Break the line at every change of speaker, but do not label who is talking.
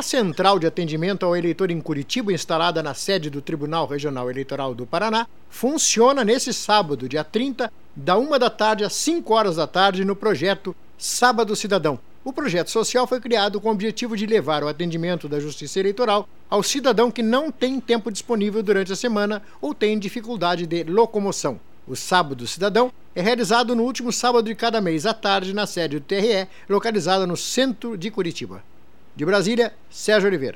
central de atendimento ao eleitor em Curitiba, instalada na sede do Tribunal Regional Eleitoral do Paraná, funciona nesse sábado, dia 30, da 1 da tarde às 5 horas da tarde, no projeto Sábado Cidadão. O projeto social foi criado com o objetivo de levar o atendimento da Justiça Eleitoral ao cidadão que não tem tempo disponível durante a semana ou tem dificuldade de locomoção. O Sábado Cidadão é realizado no último sábado de cada mês à tarde na sede do TRE, localizada no centro de Curitiba. De Brasília, Sérgio Oliveira.